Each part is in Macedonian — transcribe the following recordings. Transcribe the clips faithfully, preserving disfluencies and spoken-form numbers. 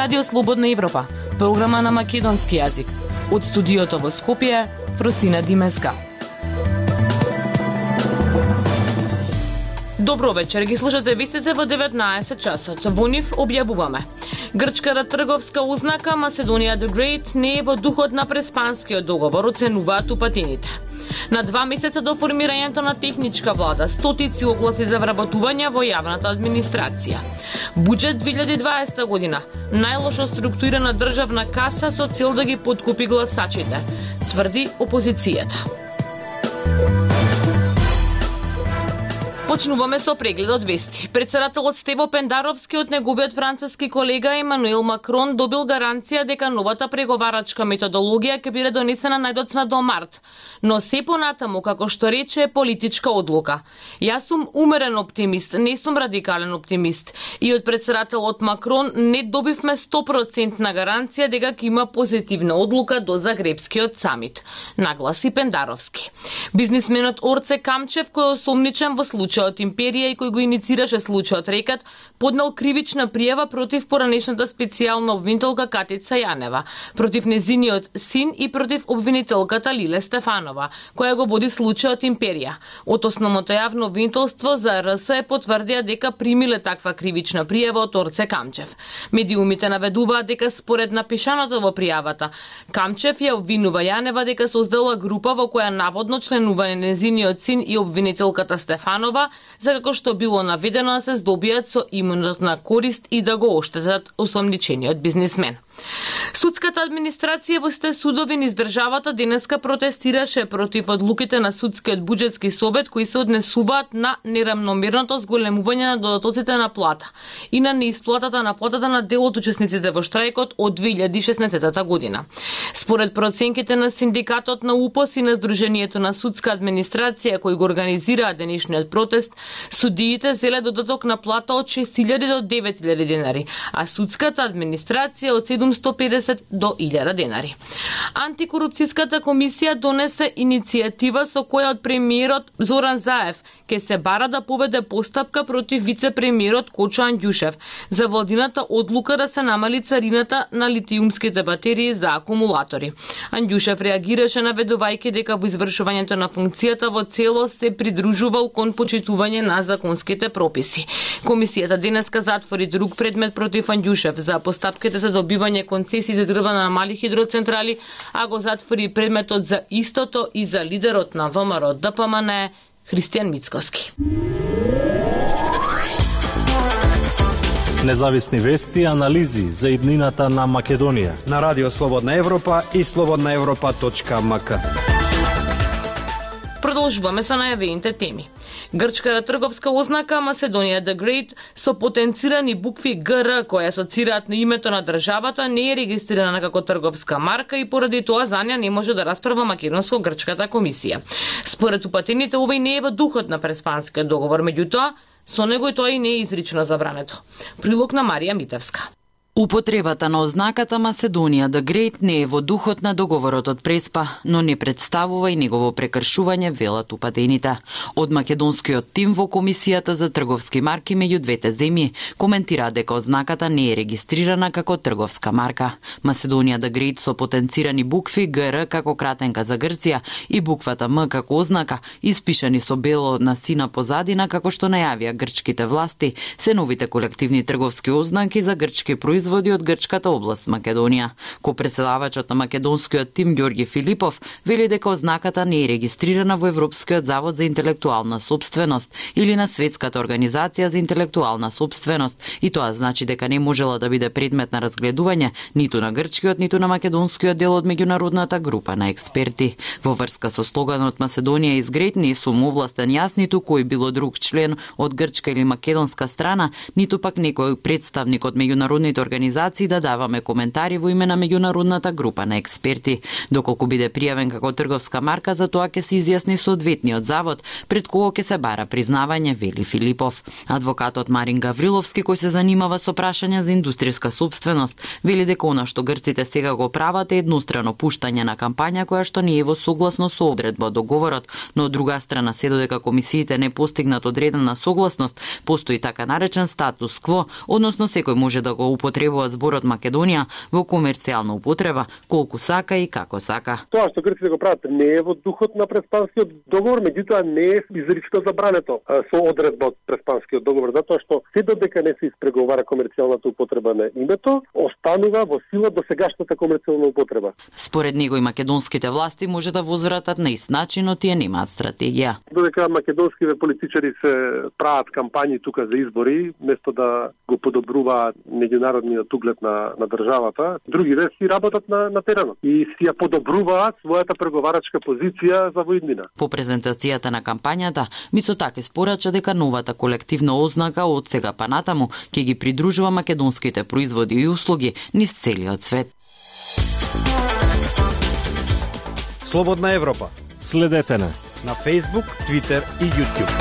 Радио Слободна Европа, програма на македонски јазик. Од студиото во Скопје, Фросина Димеска. Добро вечер, ги слушате вестите во деветнаесет часот. Во нив објавуваме. Грчката трговска ознака Macedónia the Great не е во духот на преспанскиот договор, оценуваат упатените. На два месеца до формирањето на техничка влада, стотици огласи за вработување во јавната администрација. Буџет две илјади и дваесета година, најлошо структурирана државна каса со цел да ги подкупи гласачите, тврди опозицијата. Почнуваме со прегледот вести. Председателот Стево Пендаровски од неговиот француски колега Емануел Макрон добил гаранција дека новата преговарачка методологија ќе биде донесена најдоцна до март, но се понатаму, како што рече, е политичка одлука. Јас сум умерен оптимист, не сум радикален оптимист. И од председателот Макрон не добивме сто проценти гаранција дека ќе има позитивна одлука до Загребскиот самит, нагласи Пендаровски. Бизнисменот Орце Камчев, кој е осомничен во случај од Империја и кој го иницираше случајот Рекат, поднел кривична пријава против поранешната специјална обвинителка Катица Јанева, против незиниот син и против обвинителката Лиле Стефанова, која го води случајот Империја. Од основното јавно обвинителство за РС е потврдија дека примиле таква кривична пријава од Орце Камчев. Медиумите наведуваат дека според напишаното во пријавата, Камчев ја обвинува Јанева дека создала група во која наводно членува незиниот син и обвинителката Стефанова, за како што било наведено да се здобијат со имунитетна корист и да го оштетат осомничениот бизнисмен. Судската администрација во сите судови низ државата денеска протестираше против одлуките на судскиот буџетски совет кои се однесуваат на нерамномерното зголемување на додатоците на плата и на неисплатата на платата на дел од учесниците во штрајкот од две илјади и шеснаесета година. Според проценките на синдикатот на УПОС и на Сдруженијето на судска администрација кои го организираа денешниот протест, судиите зеле додаток на плата од шест илјади до девет илјади денари, а судската администрација од седумстотини и педесет до илјада денари. Антикорупцијската комисија донесе иницијатива со која од премиерот Зоран Заев ќе се бара да поведе постапка против вице-премиерот Кочо Андјушев за владината одлука да се намали царината на литиумските батерии за акумулатори. Андјушев реагираше наведувајќи дека во извршувањето на функцијата во целост се придружувал кон почитување на законските прописи. Комисијата денеска затвори друг предмет против Андјушев за постапките за добивање концесии за дрва на мали хидроцентрали, а го затвори предметот за истото и за лидерот на ВМРО ДПМН Христијан Мицкоски. Независни вести и анализи за иднината на Македонија на Радио Слободна Европа и слободна европа точка ем ка. Продолжуваме со најавените теми. Грчката трговска ознака Macedónia the Great со потенцирани букви Г Р кои асоцираат на името на државата не е регистрирана како трговска марка и поради тоа за неа не може да расправа македонско-грчката комисија. Според упатените овој не е во духот на преспанскиот договор, меѓутоа со него и тоа и не е изрично забрането. Прилог на Марија Митевска. Употребата на ознаката Macedónia the Great не е во духот на договорот од Преспа, но не представува и негово прекршување, велат упатените. Од македонскиот тим во Комисијата за трговски марки меѓу двете земји коментира дека ознаката не е регистрирана како трговска марка. Macedónia the Great со потенцирани букви Г Р како кратенка за Грција и буквата М како ознака, испишани со бело на сина позадина, како што најавија грчките власти, се новите колективни трговски ознаки за грчки производи од грчката област Македонија. Ко-преседавачот на македонскиот тим Ѓорги Филипов вели дека ознаката не е регистрирана во Европскиот завод за интелектуална собственост или на Светската организација за интелектуална собственост и тоа значи дека не можела да биде предмет на разгледување ниту на грчкиот, ниту на македонскиот дел од меѓународната група на експерти. Во врска со слоганот Macedónia is Great не сум овластен јас, ниту кој било друг член од грчка или македонска страна, ниту пак некој представник од меѓународните организации да даваме коментари во име на меѓународната група на експерти. Доколку биде пријавен како трговска марка, за тоа ќе се изјасни соодветниот завод пред кого ќе се бара признавање, вели Филипов. Адвокатот Марин Гавриловски, кој се занимава со прашања за индустријска собственост, вели дека она што грците сега го прават е еднострано пуштање на кампања која што не е во согласно со одредба од договорот, но од друга страна се додека комисиите не постигнат одредена согласност, постои така наречен статус кво, односно секој може да го употреби употребува зборот Македонија во комерцијална употреба колку сака и како сака. Тоа што грците го прават не е во духот на Преспанскиот договор, меѓутоа не е изрично забрането со одредба од Преспанскиот договор, затоа што се додека не се испреговара комерцијалната употреба на името, останува во сила досегашната комерцијална употреба. Според него и македонските власти може да возвратат на ист начин, но тие немаат стратегија. Додека македонските политичари се прават кампањи тука за избори, место да го подобруваат меѓународниот углед на, на државата, другите си работат на, на теренот и си ја подобруваат својата преговарачка позиција за воиднина. По презентацијата на кампањата, Мицотакис порача дека новата колективна ознака од сега па натаму ќе ги придружува македонските производи и услуги низ целиот свет. Слободна Европа. Следете на на Facebook, Twitter и YouTube.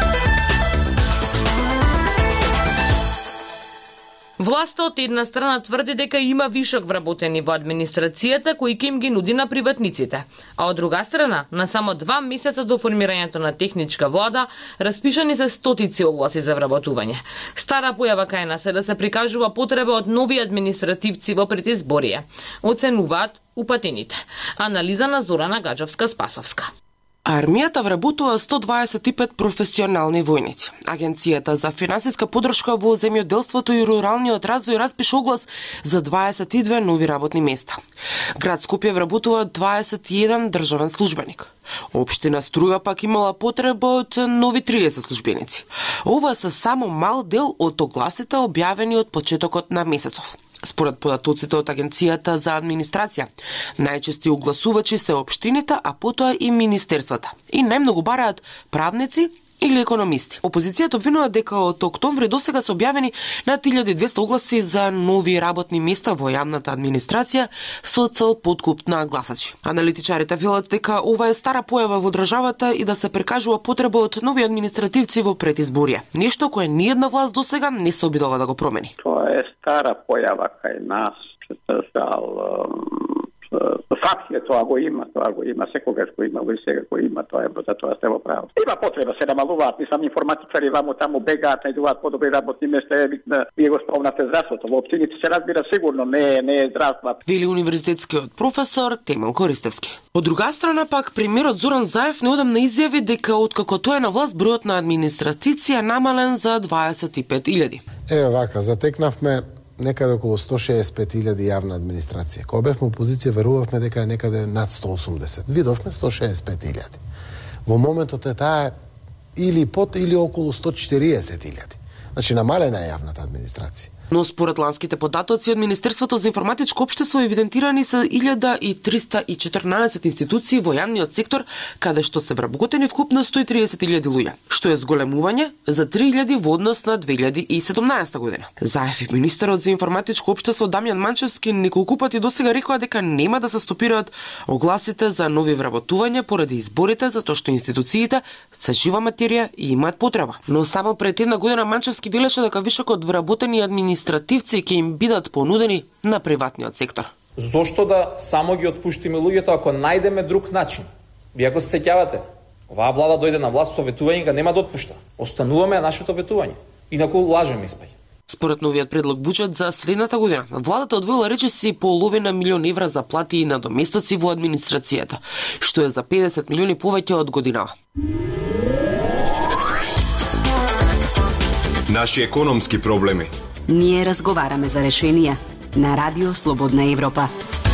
Власта од една страна тврди дека има вишок вработени во администрацијата кои ќе им ги нуди на приватниците, а од друга страна, на само два месеца до формирањето на техничка влада, распишани се стотици огласи за вработување. Стара појава кај нас е да се прикажува потреба од нови административци во предизборие, оценуваат упатените. Анализа на Зорана Гаджовска-Спасовска. Армијата вработува сто дваесет и пет професионални војници. Агенцијата за финансиска поддршка во земјоделството и руралниот развој распиша оглас за дваесет и две нови работни места. Град Скопје вработува дваесет и еден државен службеник. Општина Струја пак имала потреба од нови триесет службеници. Ова се само мал дел од огласите објавени од почетокот на месецов. Според податоците од Агенцијата за администрација, најчести огласувачи се општините, а потоа и министерствата. И најмногу бараат правници или економисти. Опозицијата обвинува дека од октомври досега се објавени над илјада и двесте огласи за нови работни места во јавната администрација со цел подкуп на гласачи. Аналитичарите велат дека ова е стара појава во државата и да се прикажува потреба од нови административци во предизборие. Нешто кое ниедна власт досега не се обидела да го промени. Тоа е стара појава кај нас, факт е, тоа го има, тоа го има, секогаш го има, и сега го има, тоа е, за тоа сте во право. Има потреба се намалуваат, мислам, информатичари ваму таму бегаат, најдуваат подобри работни места, е, вие го спомнате здравството, во општините се разбира сигурно, не, не е здравство. Вели универзитетскиот професор Темел Користевски. Од друга страна пак, премиерот Зоран Заев неодамна изјави дека откако тој е на власт, бројот на администрација е намален за дваесет и пет илјади. Еве вака, затекнавме некаде околу сто шеесет и пет илјади јавна администрација. Кога бевме опозиција, верувавме дека е некаде над сто осумдесет. Видовме сто шеесет и пет илјади. Во моментот е таа или под или околу сто четириесет илјади. Значи намалена е јавната администрација. Но според ланските податоци од Министерството за информатичко општество евидентирани се илјада и триста и четрнаесет институции во јавниот сектор, каде што се вработени вкупно сто и триесет илјади луѓе, што е зголемување за три илјади во однос на две илјади и седумнаесета година. Заев и министерот за информатичко општество Дамјан Манчевски неколку пати досега рекоа дека нема да се стопираат огласите за нови вработувања поради изборите, затоа што институциите се жива материја и имаат потреба. Но само пред една година Манчевски велеше дека вишокот вработени администрации административци ќе им бидат понудени на приватниот сектор. Зошто да само ги отпуштиме луѓето ако најдеме друг начин? Вие ако се сеќавате, оваа влада дојде на власт со ветување, га нема да отпушта. Остануваме нашето ветување. Инаку лажеме испаѓа. Според новиот предлог буџет за следната година, владата одвоила речиси половина милион евра за плати и надоместоци во администрацијата, што е за педесет милиони повеќе од годинава. Наши економски проблеми. Ние разговараме за решенија на Радио Слободна Европа.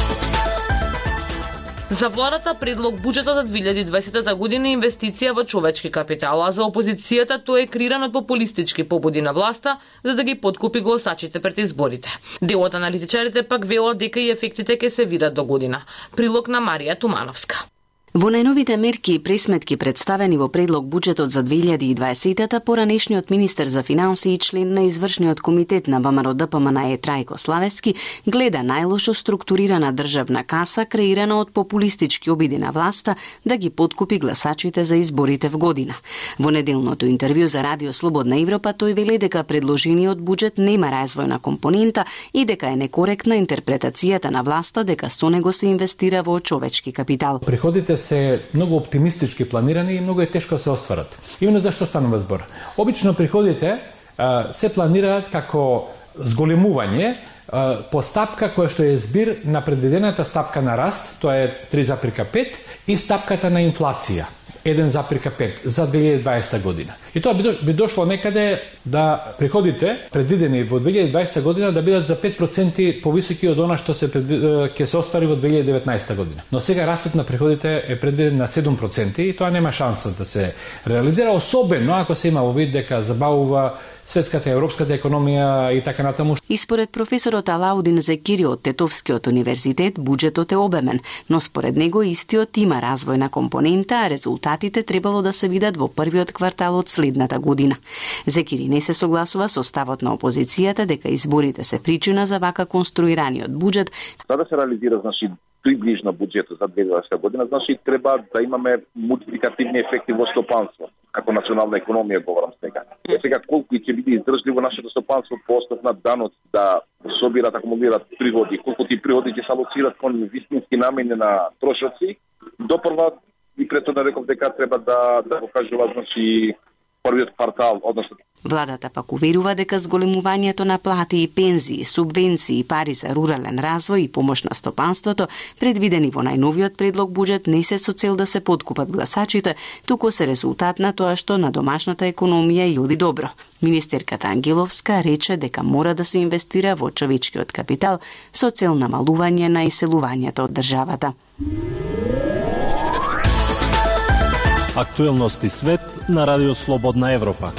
За владата предлог буџетот за две илјади и дваесета година е инвестиција во човечки капитал, а за опозицијата тоа е креиран од популистички побуди на власта за да ги подкупи гласачите пред изборите. Дел од аналитичарите пак велат дека и ефектите ќе се видат до година. Прилог на Марија Тумановска. Во најновите мерки и пресметки представени во предлог буџетот за две илјади и дваесета, поранешниот министер за финансии и член на извршниот комитет на ВМРО Д П М Н Е Трајко Славевски гледа најлошо структурирана државна каса креирана од популистички обиди на власта да ги подкупи гласачите за изборите в година. Во неделното интервју за Радио Слободна Европа тој вели дека предложениот буџет нема развојна компонента и дека е некоректна интерпретацијата на власта дека со него се инвестира во човечки капитал. Приходите се многу оптимистички планирани и многу е тешко да се остварат. Именно зашто станува збор. Обично приходите а, се планираат како зголемување по стапка која што е збир на предвидената стапка на раст, тоа е три запирка пет, и стапката на инфлација еден запирка пет за две илјади и дваесета година. И тоа би дошло некаде да приходите предвидени во две илјади и дваесета година да бидат за пет проценти повисоки од она што се ќе се оствари во две илјади и деветнаесета година. Но сега растот на приходите е предвиден на седум проценти и тоа нема шанса да се реализира, особено ако се има во вид дека забавува светската и европската економија и така натаму. И според професорот Алаудин Зекири од Тетовскиот универзитет, буџетот е обемен, но според него истиот има развојна компонента, а резултатите требало да се видат во првиот квартал од следната година. Зекири не се согласува со ставот на опозицијата дека изборите се причина за вака конструираниот буџет. За да се реализира, значи, приближно буџетот за две илјади и дваесета година, значи треба да имаме мултипликативни ефекти во стопанство. Како национална економија говорам сега. Е сега колку ќе биде издржливо нашето стопанство по основ на данот да собират, акумулират приходи, колку ти приходи ќе се алоцират кон вистински намени на трошоци, допрва и претhodно реков дека треба да да го кажува, значи, првиот квартал, односно. Владата пак уверува дека зголемувањето на плати и пензии, субвенции, пари за рурален развој и помош на стопанството, предвидени во најновиот предлог буџет, не се со цел да се подкупат гласачите, туку се резултат на тоа што на домашната економија и оди добро. Министерката Ангеловска рече дека мора да се инвестира во човечкиот капитал со цел намалување на иселувањето од државата. Актуелности свет на Радио Слободна Европа.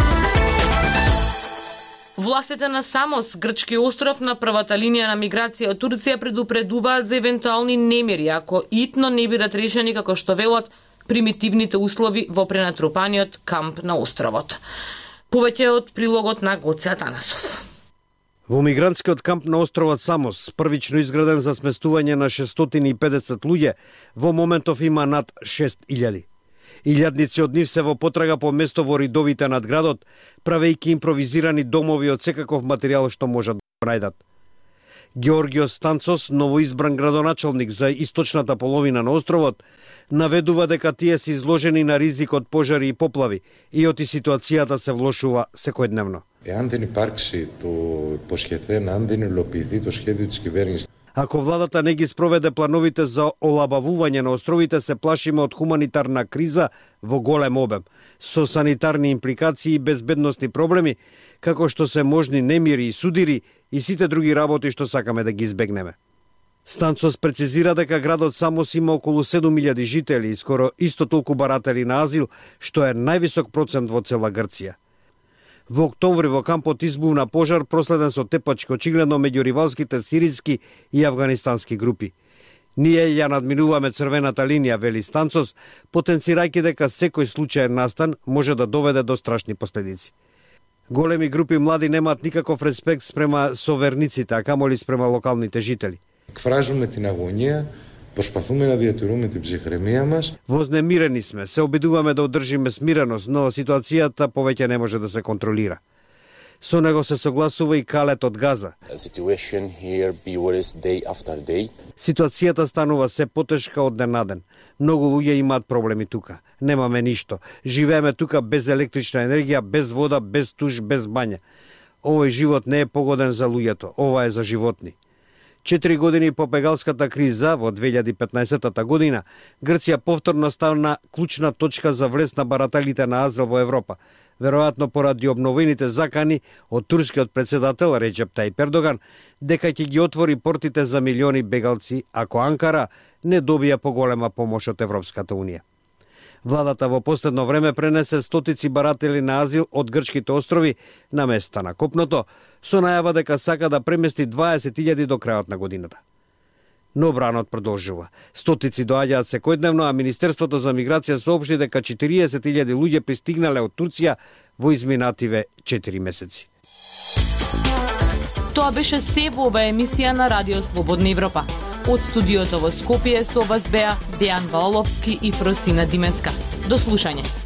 Властите на Самос, грчки остров на првата линија на миграција од Турција, предупредуваат за евентуални немири ако итно не бидат решени како што велат примитивните услови во пренатрупаниот камп на островот. Повеќе од прилогот на Гоце Атанасов. Во мигрантскиот камп на островот Самос, првично изграден за сместување на шестстотини и педесет луѓе, во моментов има над шест илјади. Илјадници од нив се во потрага по место во ридовите над градот, правејќи импровизирани домови од секаков материјал што можат да најдат. Георгиос Станцос, новоизбран градоначалник за источната половина на островот, наведува дека тие се изложени на ризик од пожари и поплави и оти ситуацијата се влошува секојдневно. Εάν δεν υπάρξει το υποσχεθέν, αν δεν υλοποιηθεί το σχέδιο της κυβέρνησης. Ако владата не ги спроведе плановите за олабавување на островите, се плашиме од хуманитарна криза во голем обем, со санитарни импликации и безбедностни проблеми, како што се можни немири и судири и сите други работи што сакаме да ги избегнеме. Станцос прецизира дека градот Самос има околу седум илјади жители и скоро исто толку баратели на азил, што е највисок процент во цела Грција. Во октомври во кампот избувна пожар проследен со тепачки очигледно меѓу ривалските сириски и афганистански групи. Ние ја надминуваме црвената линија, вели Станцос, потенцирајќи дека секој случај настан може да доведе до страшни последици. Големи групи млади немаат никаков респект спрема соверниците, а камоли спрема локалните жители. Εκφράζουμε την αγωνία, προσπαθούμε να διατηρούμε την ψυχραιμία μας. Вознемирени сме, се обидуваме да одржиме смиреност, но ситуацијата повеќе не може да се контролира. Со него се согласува и Калет од Газа. Ситуацијата станува се потешка од ден на ден. Многу луѓе имаат проблеми тука. Немаме ништо. Живееме тука без електрична енергија, без вода, без туш, без бања. Овој живот не е погоден за луѓето, ова е за животни. Четири години по бегалската криза во две илјади и петнаесета година, Грција повторно стана клучна точка за влез на барателите на азил во Европа, веројатно поради обновените закани од турскиот председател Реджеп Тајип Ердоган дека ќе ги отвори портите за милиони бегалци ако Анкара не добија поголема помош од Европската унија. Владата во последно време пренесе стотици баратели на азил од грчките острови на места на копното, со најава дека сака да премести дваесет илјади до крајот на годината. Но бранот продолжува. Стотици доаѓаат секојдневно, а Министерството за миграција соопшти дека четириесет илјади луѓе пристигнале од Турција во изминативе четири месеци. Тоа беше се во ова емисија на Радио Слободна Европа. Од студиото во Скопје со вас беа Дејан Валаловски и Фросина Димеска. До слушање.